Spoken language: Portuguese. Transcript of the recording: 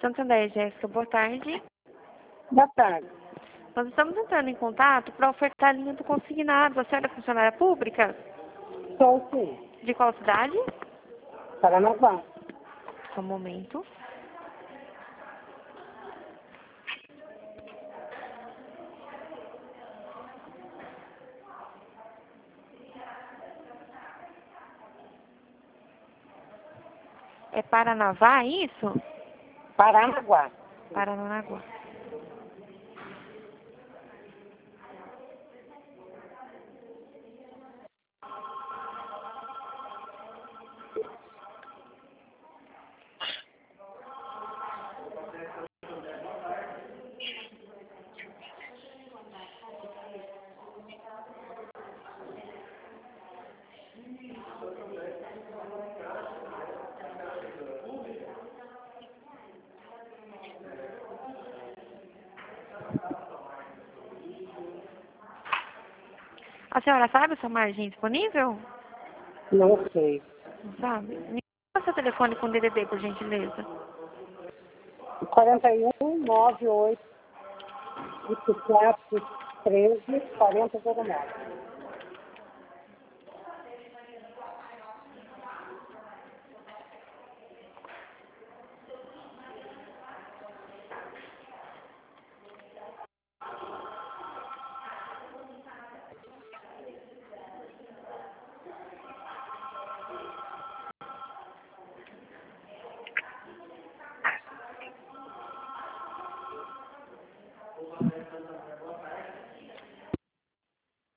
Santander, Jéssica, boa tarde. Boa tarde. Nós estamos entrando em contato para ofertar a linha do consignado. A senhora é funcionária pública? Sou sim. De qual cidade? Paranaguá. Só um momento. É Paranavá, isso? Paranaguá. Paranaguá. A senhora sabe a sua margem disponível? Não sei. Não sabe? Me dá seu telefone com DDD, por gentileza. 41 98 24 13 40 09.